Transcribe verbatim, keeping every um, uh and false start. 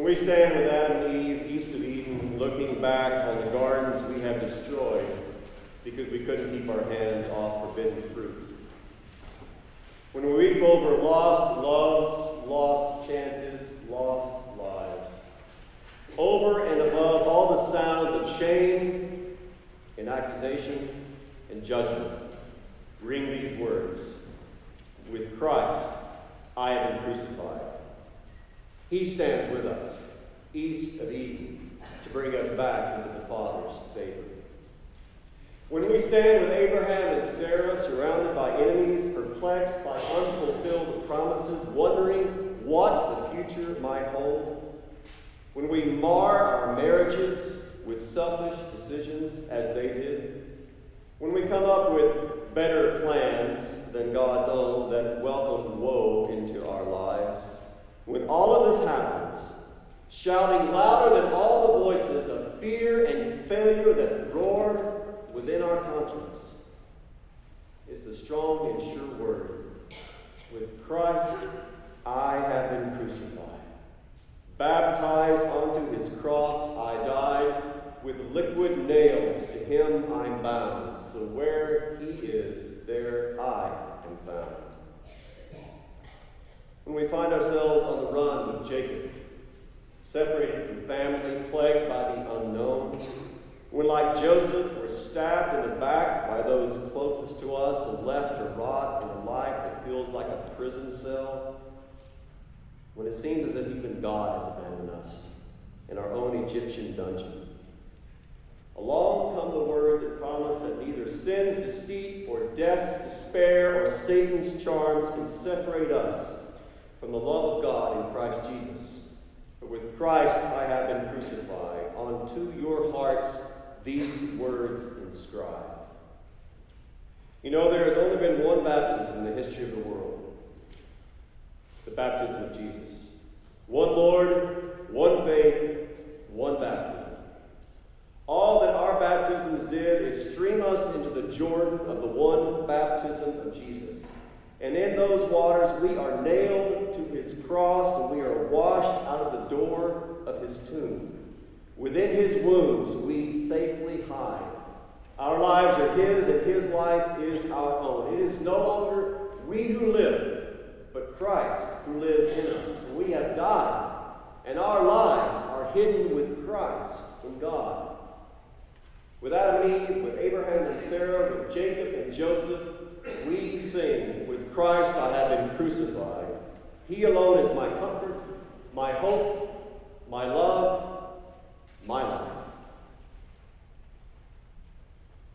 When we stand with Adam and Eve east of Eden, looking back on the gardens we have destroyed because we couldn't keep our hands off forbidden fruit. When we weep over lost loves, lost chances, lost lives. Over and above all the sounds of shame and accusation and judgment, ring these words: with Christ I have been crucified. He stands with us, east of Eden, to bring us back into the Father's favor. When we stand with Abraham and Sarah, surrounded by enemies, perplexed by unfulfilled promises, wondering what the future might hold, when we mar our marriages with selfish decisions as they did, when we come up with better plans than God's own that welcome woe into our lives, when all of this happens, shouting louder than all the voices of fear and failure that roar within our conscience, is the strong and sure word: with Christ I have been crucified. Baptized onto his cross I died, with liquid nails to him I'm bound, so where he is, there I am found. When we find ourselves on the run with Jacob, separated from family, plagued by the unknown, when, like Joseph, we're stabbed in the back by those closest to us and left to rot in a life that feels like a prison cell, when it seems as if even God has abandoned us in our own Egyptian dungeon, along come the words that promise that neither sin's deceit or death's despair or Satan's charms can separate us from the love of God in Christ Jesus. For with Christ I have been crucified. Unto your hearts these words inscribe. You know, there has only been one baptism in the history of the world: the baptism of Jesus. One Lord, one faith, one baptism. All that our baptisms did is stream us into the Jordan of the one baptism of Jesus. And in those waters we are nailed to his cross, and we are washed out of the door of his tomb. Within his wounds we safely hide. Our lives are his, and his life is our own. It is no longer we who live, but Christ who lives in us. For we have died, and our lives are hidden with Christ in God. With Adam and Eve, with Abraham and Sarah, with Jacob and Joseph, we sing, with Christ I have been crucified. He alone is my comfort, my hope, my love.